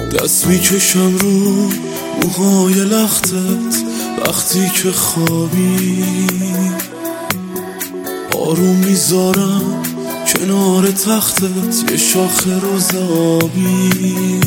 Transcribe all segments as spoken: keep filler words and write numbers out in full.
دست میکشم رو موهای لختت وقتی که خوابی، آروم میذارم کنار تختت یه شاخه روز آبی.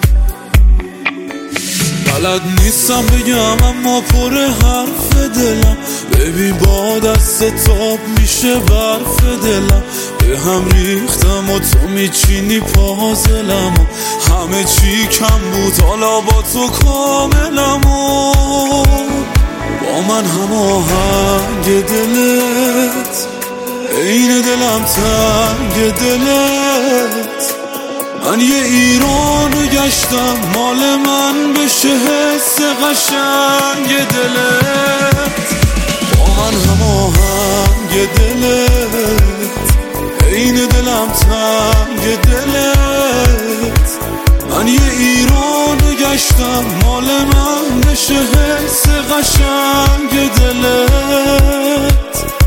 بلد نیستم بگم اما پر حرف دلم، ببین با دست تاب میشه برف دلم. به هم ریختم و تو میچینی پازلم و همه چی کم بود حالا با تو کاملم و با من هماهنگ دلت عین دلم تنگ دلت. من یه ایرانو گشتم مال من بشه حس قشنگ دلت. با من هماهنگ دلت عین دلم تنگ دلت. من یه ایرانو گشتم مال من بشه حس قشنگ دلت.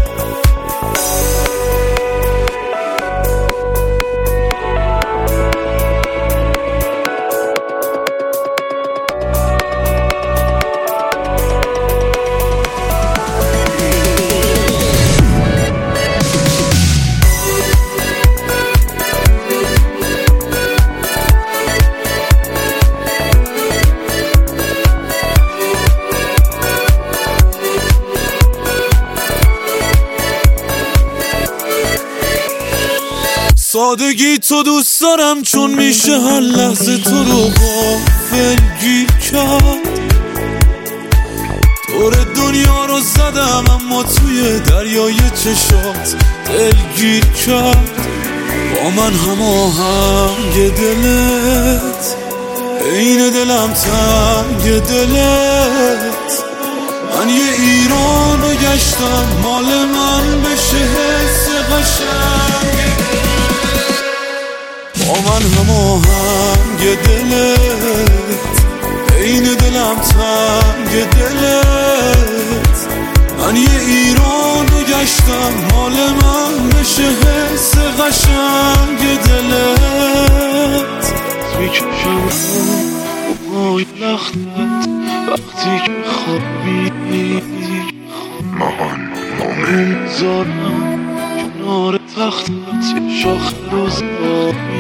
سادگی تو دوست دارم چون میشه هر لحظه تو رو غافلگیر کرد. دور دنیا رو زدم اما توی دریای چشات دلگیر کرد. با من هماهنگ دلت عین دلم تنگ دلت. من یه ایرانو گشتم مال من بشه حس قشنگ. با من هماهنگ دلت عین دلم تنگ دلت. من یه ایرانو گشتم مال من بشه حس قشنگ دلت. میکشم موهای لختت وقتی که خوابی، مامان مومن میذارم کنار تختت یه شاخه روز آبی.